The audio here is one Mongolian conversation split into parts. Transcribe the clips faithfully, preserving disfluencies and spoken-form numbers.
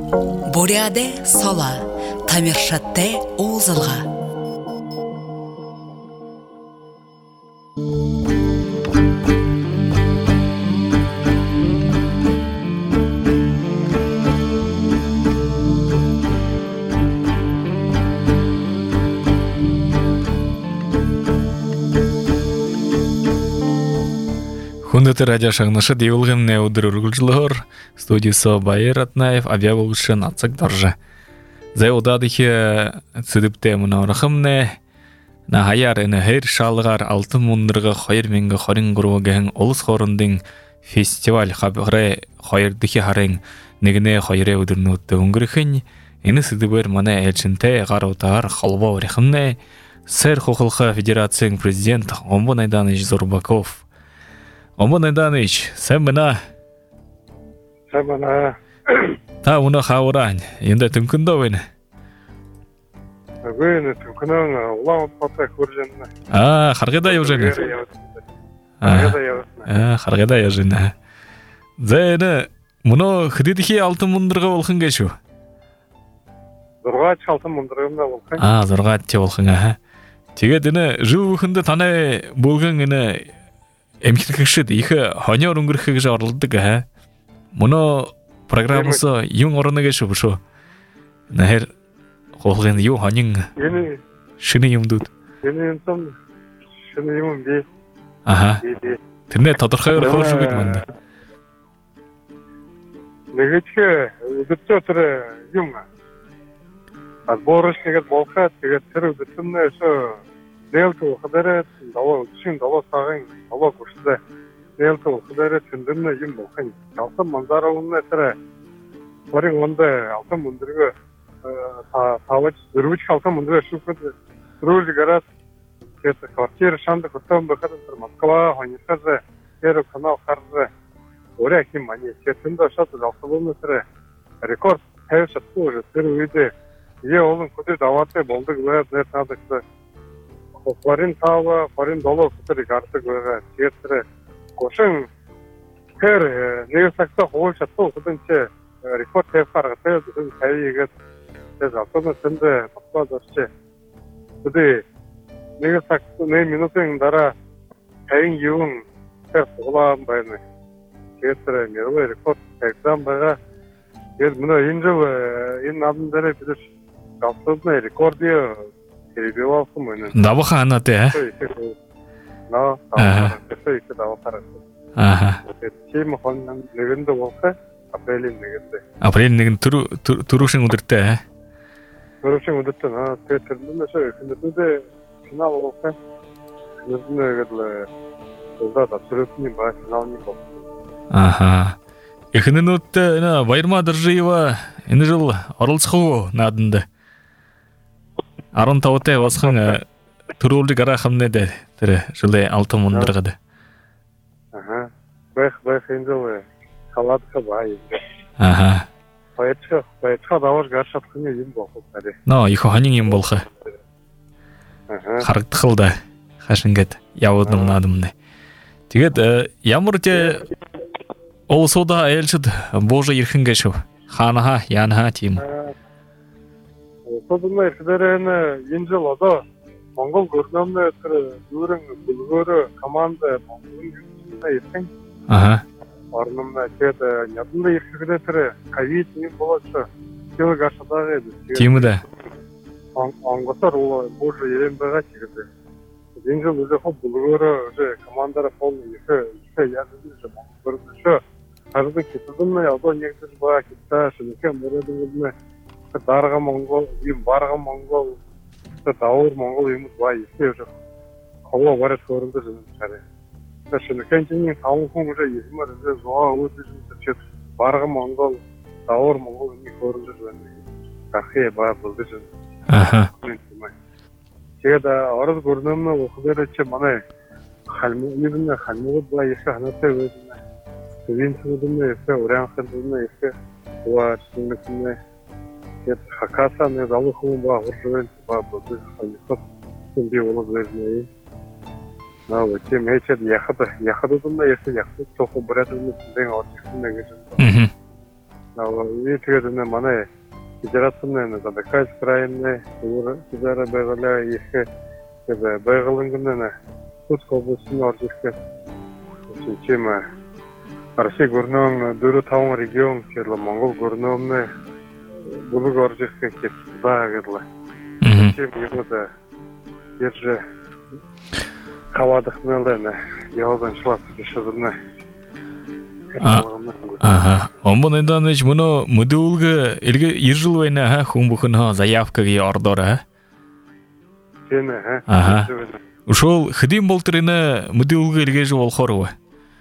Буряде сала, тамиршатте оозалга. Хүндэт радио шагнашы девылгын не удыр үргілжілігір, студиясы Байыр Атнаев, авиаболғышы нацық доржа. Зай удадыхи цыдыпте мұна орахымне, на хаяр әні хейр шалығар алтын мұндырға қойыр менгі қорын ғыруғығын олыс қорындың фестиваль қабығыры қойырдыхи харың негіне қойыры удырны ұтты үңгіріхін, әні сыдыбыр мұна әлшінте ғар ұтағар қалба орахымне, сэр Хохылха Федерацияның президент Омбон Айданыч Зурбаков. Омбон Айданыч, сән мұна? Сән мұна. Та мұна қауыран, енді түмкінді өйні? Өйні түмкінің ұлан ұтпаты көрженіне. А, қарғеда еужені? Қарғеда еужені. Қарғеда еужені. Зәйіні, мұна қыдедіхи алтын мұндырға олқын кәшу? Зорғат алтын мұндырғымда олқын. А, зорғат те олқын, аха. Тегедіні, жыл өкінді танай болған үні Эмкиркшит их хонёр унгрхыг жарлдык ха. Муно программасы юң орныга шубшу. Нахер холгын ю хонин. Эми шыны юмдут. эми энтом шыны юм би. Аха. Тинне тодорхой хошу бит манда. Нэгэтгэ өдөтөр юм. А борышныгы болса тэгээд тэр өдөртөнөөс Нээлтүү хадаараа даваа үдшин даваа сагийн даваа гүшдэ нээлтүү хадаараа тэндэрнэ юм болохын алтан манзараа өмнө тэр барин ондэ алтан мөндрөгөө тавж дөрвч алтан мөндрөө шүүхэд рүүл гараад тэгээд квартир шанд хөтөн бахад тэр Москва хоньсаа тэр канал харж өөрөө хэм мани тэтэндээ шат алтан өмнө тэр рекорд тавьж чадсан тэр үедээ яа олон хөдөө даваатай болдог байгаад тэр таадагтай Форин тава, форин доллар хөтөр гардаг байгаа. Тэгээд гошин тэр нэг цагтаа хууль шатсан хөдөнч рекорд тавьхаар тэгээд зөв тавьяагаад тэгээд автомат тэнд багтаад орчих. Тэгээд нэг цаг нэг минутын дараа тавин юун тэр улаан байна. Тэгээд тэр нэрвэ рекорд тавьсан байгаа. Тэгээд мөн энэ жив энэ намн дээр бид автомат рекордыг перебивался мой. Даваха она ты, а? Да, да, это и даваха. Ага. Чем он легенда волка, апрель легенда. Апрель легенда туру турушин удырты, а? Турушин удырты, на ты термин что, когда финал волка, нужно говорить, да, абсолютно не бывает финал не был. Ага. Их не нут на Байырма Доржиева, не жил Орлсху надо. Арон тавтай басқан түрүүлді гара хамнеде тэр жылы алтын мұндырғады. Ага. Бэх бэх инжелы халатқа бай. Ага. Поэтша поэтша давар гаршатқыны юм болу бәрі. Но, ихо ханин юм болғы. Ага. Харықты қылда қашынгет яудым надымны. Тегет ямыр те ол сода әйелшід божы ерхін кәшу. Ханаха, янаха тейм. Содынай федераны инжел ода Монгол көрнөмнө тэр дүүрэн бүлгөрө команда Монголын ирсэн. Ага. Орномна тэгээд ядында ирсэглээ тэр ковид нэг болооч тэр гашдаа гэдэг. Тийм үү? Онгосоор бууш ирэм байгаа ч гэдэг. Инжел үзэх бүлгөрө командаараа фол ихэ ихэ яадаг Монгол көрнөшөө. Харин хэдэн одоо нэг зүйл байгаа хэвээр шинэхэн мөрөдгөлнө дарга Монгол, юм барга Монгол, тавар Монгол юм бай ихэж хаваа барах хөрөндөө зэрэг. Тэшин кэнчний таван хүн уже юмар зөө өөдөж чит барга Монгол, тавар Монгол юм хөрөндөө байна. Ахээ баа болдож. Аха. Тэгээд орос гөрнөмнө ухдэр чи манай халмуу юм халмуу баа их ханатай байна. Тэгин зүгдэмээ ихэ ураанхан зүгдэмээ ихэ уаа зүгдэмээ Нет, хакаса не залу хум ба хуржвен ба боды ханисот би болот верней. На вот тем эти яхата яхата тумна если яхата то хобрат мы дэн орчны гэж. Мм. 이 되게는 만에 이제라스는 다 백카이스 크라인네 그거를 배걸려 이게 그 배걸은 근데 тут 거부스는 어디게 진짜마 Россия горном дөрөв таван регион гэрлээ Монгол горномны бүлэг орж ирэх гэж заа гэрлээ. Тийм юм ярьж хаваадахнаа яваад шлаад шизэрнэ. Ага. Омбон эндэнэж мөнө мөдүүлг эргэ иржил байна хүн бүхэн заявкагийн ордоор. Тийм ээ. Ага. Ушул хэдийн болтрын мөдүүлг эргэж болохоор вэ?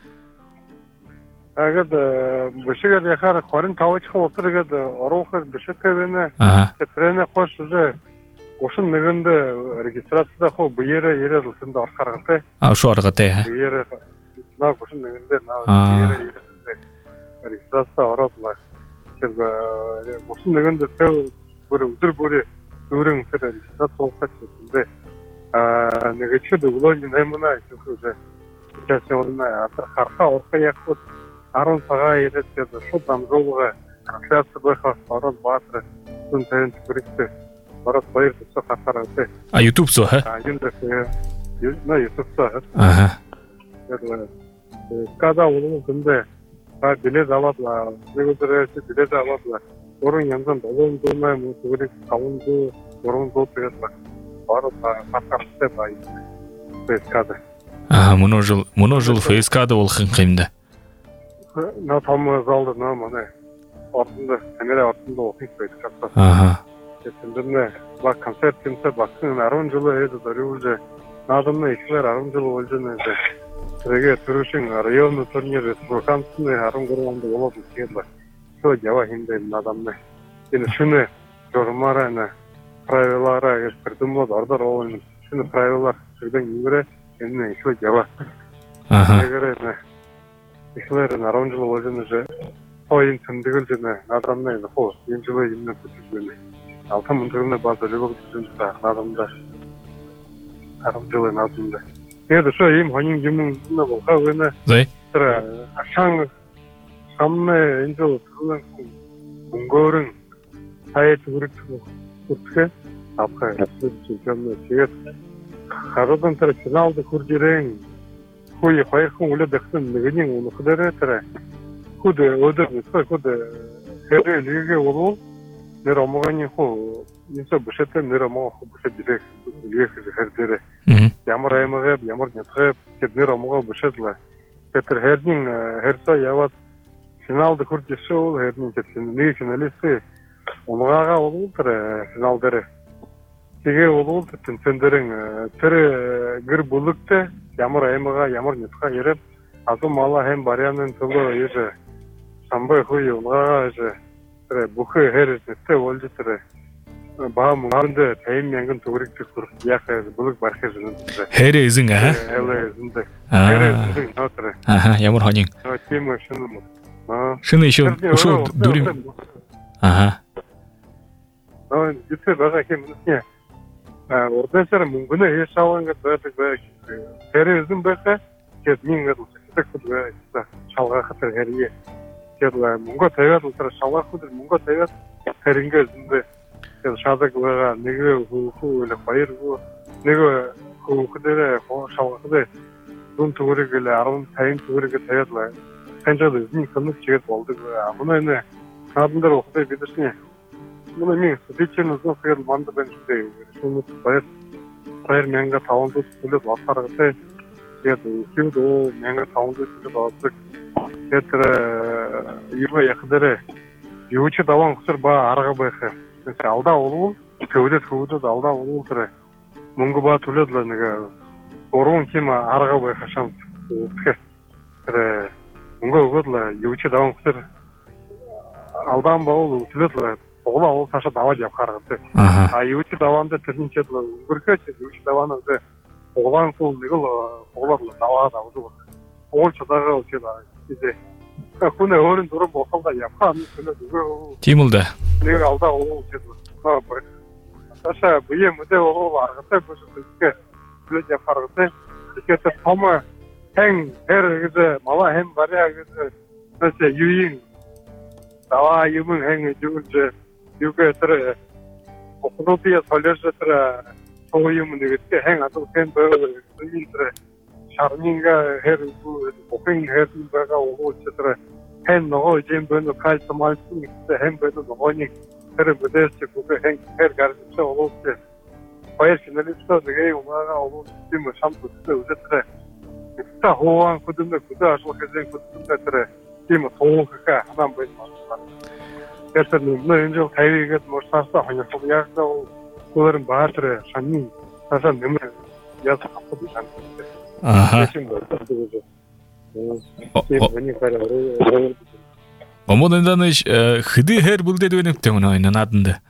Агад бишгээр яхаар хорин тавч хуултаргээд оруулахад бишэтэй байна. Тэрэний хош үзе ушин нэгэнд регистрацтай хоо биеэрээ ирээд үлсэнд орох аргатай. А шу аргатай. Биеэрээ наа ушин нэгэндээ наа биеэрээ ирээд регистрацтай ороод наа. Тэр ушин нэгэнд тэр бүр өдөр бүрээ дөрөн тэр регистрац суулгах гэсэн. А нэгэчд өглөөний наймнаа ихэнхдээ тэсэлнэ атар хархаа урах яг арван цагаан ирээд шууд амжуулга трансляц байхаас ороод баатар түн тань хүрээтэй ороод баяр төсөө хатараатай. А YouTube соо хэ? А энэ дэхээ на YouTube соо. Аха. Тэр када улуу тэндээ та билет аваад нэгдэрээс билет аваад уран янзан долоон дүүмээ мөн зүгээрээ таван дүү уран дүү тэгээд ороод хатараатай бай. Фэскада. А моножил моножил фэскада болох юм да. На том залда на манай ордонд камера ордонд уух байдаг чадсан. Аха. Тэндэрнэ ба концерт тэмцээ багсан арван жил ээд зориулж наадамны ихлэр арван жил болж байна. Тэгээд төрөшин район турнир республикансны арван гурван онд болоод ирсэн. Сөө ява хиндэ наадамны. Энэ шүнэ жормарана правилаараа гэж придумал ордор оон шүнэ правилаар зөвхөн ингэрэ энэ ихлэ ява. Аха. Тэгээд ихлэр арван жил болж байгаа хойн тэмдэглэж байна. Наадамны хоо энэ жил юм нэвчж байна. Алтан мөндрөний база лөгөж зүйлтэй наадамда арван жил наадамда. Тэгээд шоо ийм хонин юм нэ болохоо байна. Зэ. Тэр ашаан саммэ энэ жил өнгөөрн хайж үргэлж хүртгэ авах юм. Тэгээд харуудан тэр финалд хүрж ирэн хүй хоёр хүн үлээд өгсөн нэгний өнөхлөрөө тэр хүд өдөр хүд хэрэг лигээ болов нэр омгоны хуу нисо бушэтэй нэр омгоо бушэт директ лигээ хэрдэрэ ямар аймаг ямар нэтгэ тэр нэр омгоо бушэтлээ тэр хэрдин хэрсо яваад финалд хүрч ирсэн хэрдин тэр нэг финалист омгаага болов тэр финал дээр тэгээ болов тэнцэндэрэн тэр гэр бүлэгтэй ямар аймага ямар нэтгэ яриад азуу мала хэм барианы төлөө ирээ самбай хүй угаа тэр бүхэ хэрэг болж тэр баа мөнгөнд тайм мянган төгрөг төгөр яг бүлэг барах юм. Хэрэг эзэн аа. Хэрэг нотер. Аха ямар хонин. Тийм шинэ. Аа. Шинэ шүү. Шүү дүрим. Аха. Аа ditэ байгаа юм нэ. Аа урдасаар мөнгөнөө хийшааван гэдэг байдаг байх. Хэрэг эзэн байхаа тэгээд минь гэдэг байх. Шалгах хатар хэрэг. Тэгээд мөнгө тавиад улсаар шалгах хөдөл мөнгө тавиад хэрингээ зөндөө тэгээд шадаг байгаа нэг хүү л хоёр хүү нэг хүүхдэрээ шалгахдээ дүн төгрөг л арван пяти төгрөг тавиад байна. Таньжаад эзний коммент чигээр болдог. Манай энэ наадам дээр ухтай бидэрсний манай минь бичэн үзэхээр манд байна шүү дээ. Шүмэд баяр баяр мянга таван төлөв болсоор гэдэг. Тэгээд хин дөө мянга таван төлөв болдог. Тэгээд юу яах дээр юу ч даван хөсөр ба арга байх. Тэгээд алдаа болов төвлөд хөвдөд алдаа болов тэр мөнгө ба төлөд л нэг гурван хим арга байх шанс. Тэгэхээр тэр мөнгө өгөөд л юу ч даван хөсөр алдаа болов төлөд л боглоо уул цаашаа даваад явахаар гэдэг. А юу ч даваанд тэрний ч өнгөрөхөж юу ч даваанаа боглоон сул нэг л боглоо даваад авдаг. Уул чадаагаа үчээд ಇದೆ. Хүн өөрийн дуран бохолда явхаа нэг нөгөө тийм л да. Нэг алдаа уу гэж байна. Ташаа бие мэдээ уу аргатай биш үсгээ бүлэж явахаргатай. Тэгэхээр том хэн хэрэг мала хэм бариа гэж нэсэ юуин дава юмын хэнгэ жүгүрж югэ тэр окнотия солержтра то юм нэгтэй хэн адуу хэн байвал тэр шарминга хэр бухин хэр байгаа уучтра хэн нөгөө юм бэнэ кальцмалсын хэн бэнэ нөгөөний тэр бүдэрч бүгэ хэн хэр гарч олоостэй баяр шинэлцээ нэгэ умага олоос тийм шампустэй үзэтрэ та хоан хөдөлмөр хөдөө ажлах гэсэн хөдөлмөр тэр тийм тоохоо ханаа байж байна. Тэр нэг энэ хайргээд мөрсаасаа хоньсон яг өөрөн баатар шанны тасаа нэмэр яд хапдаг юм. Аа. Омондоныш хэдий хэр бүлдээд байна юм нэ нааданд.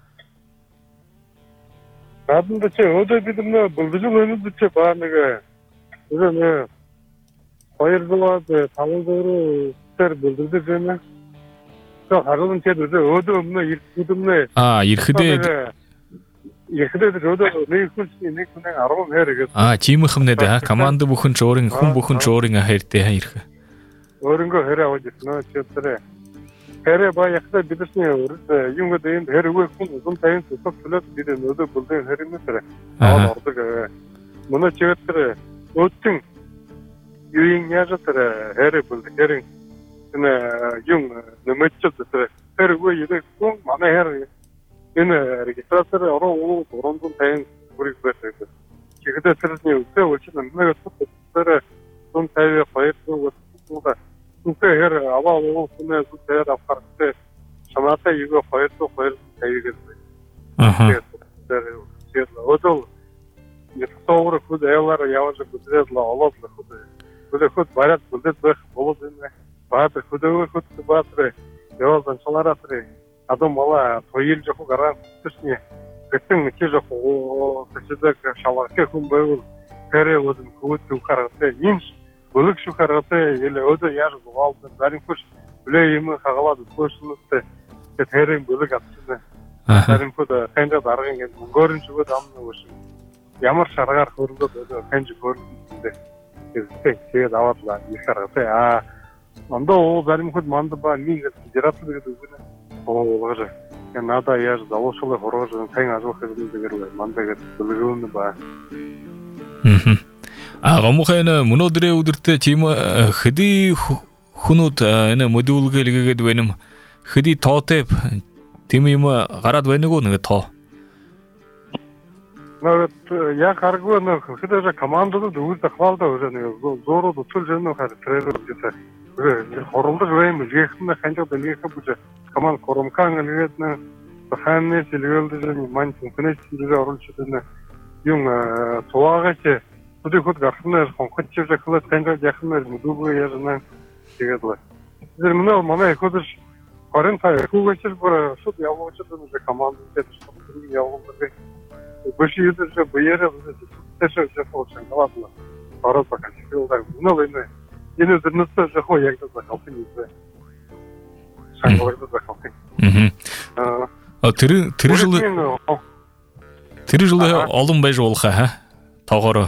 Нааданд чи өдөө бид нэ бүлдэж өнөд чи баа нэг энэ хоёр долоо таван долоо тэр бүлдэж байна. То харин чи өдөө өмнө ирэх өмнө аа ирэхдээ ирэхдээ өдөө нэг хүн нэг хүн арван хэр гэж аа тийм хэмнээд аа команд бүхэн ч өөрийн хүн бүхэн ч өөрийн хайртай ирэх. Өөрөнгөө хэрэг аваад ирсэн ч тэр хэрэг ба ягтай бидэрсний өрд юм гэдэг энэ хэрэг хүн зам тань цуцах төлөд бид өдөө бүлдэн хэрэг нэр аваад ордог. Манай чигээр тэр өдтөн юуин яаж тэр хэрэг бүлдэн хэрэг энэ юм нэмэгчд тэр хэрэг үеийг хүн манай хэрэг энэ регистратор орон орон тань бүрийг байсан. Чигээр тэрний үсээ үлчэн нэг тэр зам тань хоёр зүгээр үнээр аваа уусны зүгээр авахтай шамаатай юу хоёр хоёр тавигээд аа тэр тэр одол нэвтээр хөд яваар явж бүдээд л олоод л хөд хөд хөд бараад бүдээд байх болоод энэ баад хөдөө хөд баад яваад анцлаараа тэр адуу мала тойл жоо гараа төсний гэтэн чи жоо тэсдэг шалгах хүн байвал тэрээ өдөн хөд үхараатай юм Бүлэг шүү хараатай или өдөө яаж гоолд зарим хүч үлээ юм хагалаад өсөөлөстэй тэрийн бүлэг авчихсан. Зарим хүд хэнжэ даргын гэж мөнгөөрн чигүүд амна өш. Ямар шаргаар хөрөнгөд өдөө хэнж хөрөнгөдөө тэгээд аваалаа их хараатай. Аа мандаа уу зарим хүд манд ба нэг жират гэдэг үг нэ. Oo важе. Я надаа яаж завуушгүй хорож хэн ажуулах гэдэг дээр мандаа гэдэг бүлэгүүн ба. Мм. А гомхойно мөнөдрөө өдөртөө тийм хэдий хүнүүд энэ модулгэлгээд байна. Хэдий тоотой тийм юм гараад байна уу нэг тоо. Наад яг харгүй нэг хэдэж командод үйл захвалдаа өрөө нэг зөөрөд уцул жинөө хар трейдер гэдэг. Хоромдож байна мэлгэхнэ ханжаад нэгэх бүж команд коромкан гэдэг нэг ханны сэлгэлдэж мань түнхнэс зэрэг оруулж байна. Юм цуваагаач Өдөр хөд гарахнаар хонхот чивж ахлаа таньд яхнаар мүдүүгээ ярина тэгээд л. Тэр мөн манай хөдөж харин та хүүгэж бүр шууд явуулж байгаа команд дээр шууд явуулдаг. Бөши өдөр баяраа тэшээ жахуулсан гаваална. Ороод байгаа хэлдэг. Мөн энэ энэ өдөрнөөс жахуу яг даа хавтын үсэ. Сангорд байгаа хавтын. Аа. А тэр тэр жил тэр жил олон байж болох хаа тоогоор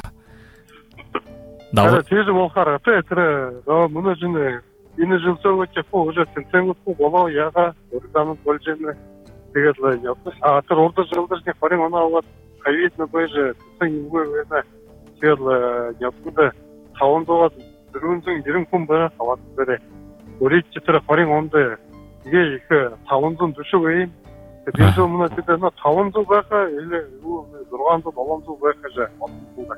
Даваа тийж болохоор тэр мөн энэ энэ жил зөвөж фоо гэж тэнцэн фоо болоо яга урдамд болж байна. Тэгээд л явсан. А тэр урд жилдэрний харин оноо хавьд нэг байж тэнцэн юу вэ? Тэр явсан таван дугаар дөрвөн нэрэн хүн байна аваад бэрэ. Өөрөж тэр харин онд тэгээ их таван зуун төшөө юм. Тэгээд өмнө тэр нөө таван зуун байхаа или юу зургаан зуун болон зуун байхаа бодсон.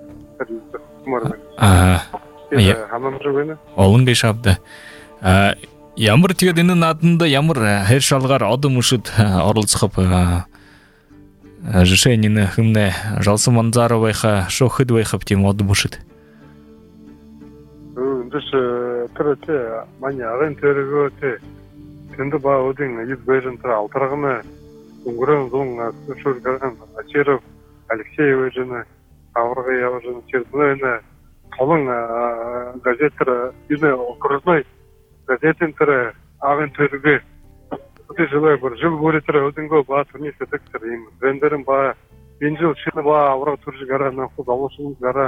Аа. Хамам зүгэнэ. Олон гэж авда. Аа ямар тэгээд энэ нааданд ямар хайр шалгаар одон мөшөд оролцох решение хэмнэ жалсан манзар байха шохд байха тийм одон мөшөд. Үндээс тэр тэ манай арын тэргөө тэ тэнд ба одын ид бэжэн тэр алтрагна өнгөрөн зун шүр гэрэн ачиров Алексеевич нэ аврага явж чирнэ толон газетэр энэ окружной газетын тэр авен тэргээ үгүй бүр жил бүрээр өдөнгөө ба түрний сэтгтэр юм вендерэн ба энэ жил шинэ ба аврага төрж гараа нөхөд олсон гараа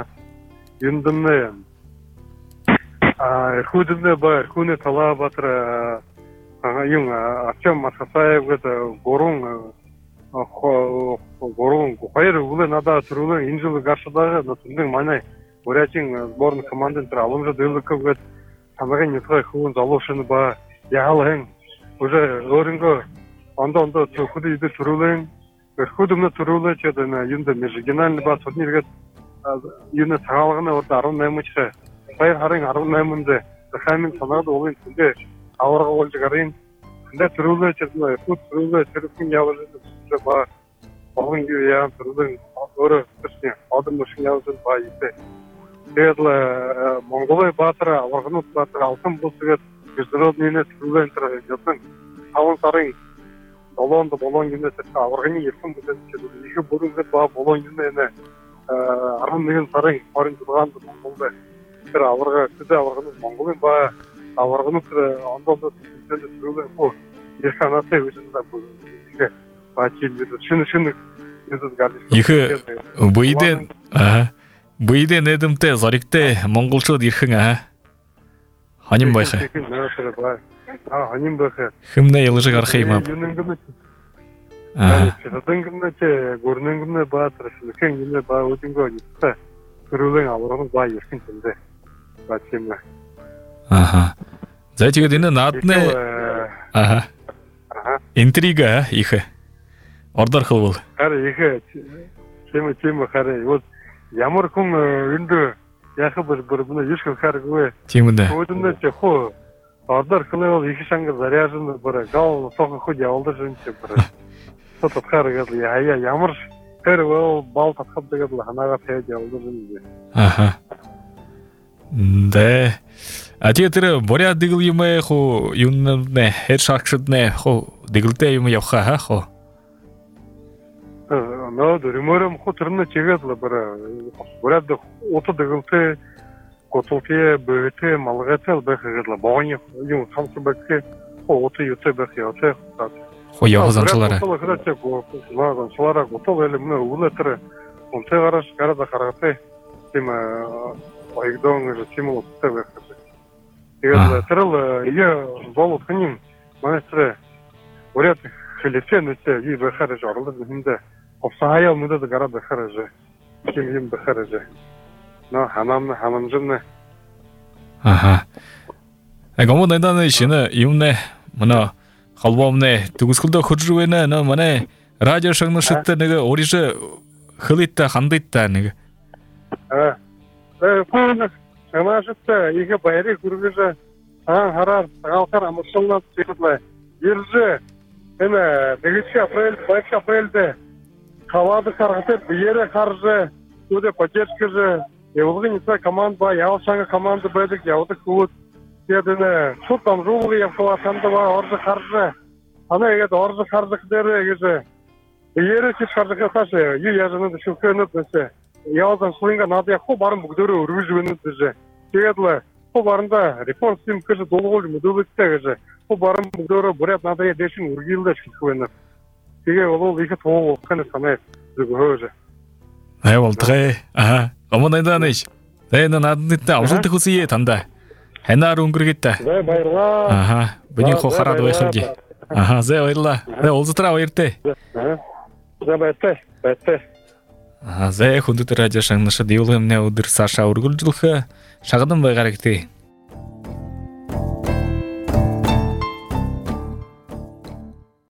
юндэмнэ а эрхүүднэ ба эрхүүнэ талаа батар yung Артем Мархасаев гэдэг гурван гурван хоёр өвлөө надад төрүүлэн энэ жил гаршдаг нөтөндөө манай Бурятин сборной командын Аламжа Дэлгөв гэдэг тамагын нөхөй хүн золовшин ба яалын уже өөрөнгөө ондоо ондоо зөвхөн идэл төрүүлэн өрхөдөмнө төрүүлж ядан юунд межрегиональный ба турниргээд юуны цагаалагны урд арван найман ч баяр харын арван найманд захаймын санаад уулын тэндээ аварга болж гарын тэндээ төрүүлж ядан фут төрүүлж тэрхэн явж ба болгон яам төрүүлэн өөрөө төсний одон машин явж ба ийтэй тэгээд Монголын баатар аварганууд баатар алтан булсгээд международный төрүүлэн тэр ядан таван сарын Болонд болон гинэ тэр аварганы ирсэн бүтэц их бүрэнгэд ба болон гинэ арван нэгэн сарын хорин зургаанд Монголд тэр аварга төдөө аварганы Монголын ба аварганы тэр ондоо төсөөлөд төрүүлэн хөө яханатай үсэндээ бүгэ бачил шин шин нэдэд гарч их буйдэн аа буйдэн нэдэмтэй зоригтэй монголчууд ирхэн аа ханим байхаа а ханим байхаа хэмнэ ялжиг арах юм аа тэдэнгэмнэ гөрнэнгэмнэ баатар шилхэн гинэ ба өдөнгөө нэтэ төрүүлэн аварганы ба ирхэн тэндээ бачим аха за тэгээд энэ наадны аха интрига их ордор хөвөл хараа их чим чим хараа вот ямар хүн энд яах вэ бүр бүр юуш хараагүй тийм үү өдөрнө ч хөө ордор хөвөл их шангар заряжсан бүр гол тохон хөө явуулж юм чи бүр тот хараагаад яа ямар тэр бол бал татхаддаг л ханаагаа тавьж явуулж юм аха дэ а тэр боря дигл юм ээ хөө юм нэ хэр шахшднэ хөө диглдэ юм явха ха хөө нөө дөрмөрөм хөтөрнө чигээд л бара боря д ото диглдэ готове бөтэ малгацэл бэхэл боонь юм самсбэк ото юте бэх яте хөө явахсанчлаараа лагон слара готов элемнэ үлэтэр онтэгараш гарада харагтай тийм ойгдон жимол тэвэх тэгээд тэрл я бол хним маэстро уряд хилэсэн үсэ и бахарж орлоо хүндэ овсаяа мэдээд гараад бахарж тийм юм бахарж но ханам ханамжнэ аха агому нэнданэ шинэ юмнэ мана холбомнэ төгсгөлдө хөжрвэнэ нэ манай радио шагнаштай нэг ориш хөлитэ хандитта нэг а э фон амаштай их баярыг хүргэж аа хараар гаалхаар амшлаад зэглээ ирж энэ дэгч април бааш априлдэ хаваад харахад биеэр харж үдэ поддержка явуулгын цаа команд ба явшанга команд байдаг явдаг хүүд тэгээд энэ суд амжууг явхаа сандава орж харж анаа ихэд орж харлах дээр гэж биеэр чи харахаас юу яаж нэг шүхэнэд нэсэ яваад суинга надад яг баран бүгдөө өргөж өгнөд гэж тэгээд л хөө баранда репорт юм гэж дуулгуул мэдүүлэгтэй гэж хөө баран бүгдөө бүрээд надад дэшин үргэлдэж хэлэх байна. Тэгээ бол их тоо хэнэ санаа зөвхөн ай болтгай аа омонайданыш тэ надад авсалт хүсье танда ханаар өнгөргөт зэ баярлаа аха биний хоо хараад байхавги аха зэ баярлаа тэ улзтраа баяртай зэ баяртай баяртай аа зэ хүндэт радио шагнашд явуулгын өдөр саша өргөлжлөх шагадан байгаар гэдэг